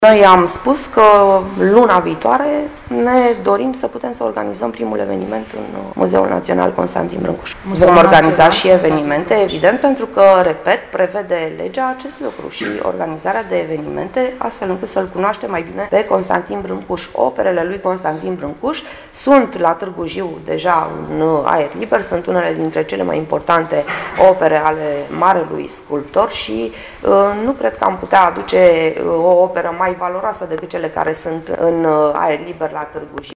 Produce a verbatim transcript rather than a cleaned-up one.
Noi am spus că luna viitoare ne dorim să putem să organizăm primul eveniment în Muzeul Național Constantin Brâncuș. Vom organiza și evenimente, evident, pentru că, repet, prevede legea acest lucru și organizarea de evenimente, astfel încât să-l cunoaște mai bine pe Constantin Brâncuș. Operele lui Constantin Brâncuș sunt la Târgu Jiu deja în aer liber, sunt unele dintre cele mai importante opere ale marelui sculptor și uh, nu cred că am putea aduce uh, o operă mai valoroasă decât cele care sunt în aer liber la Târgu Jiu.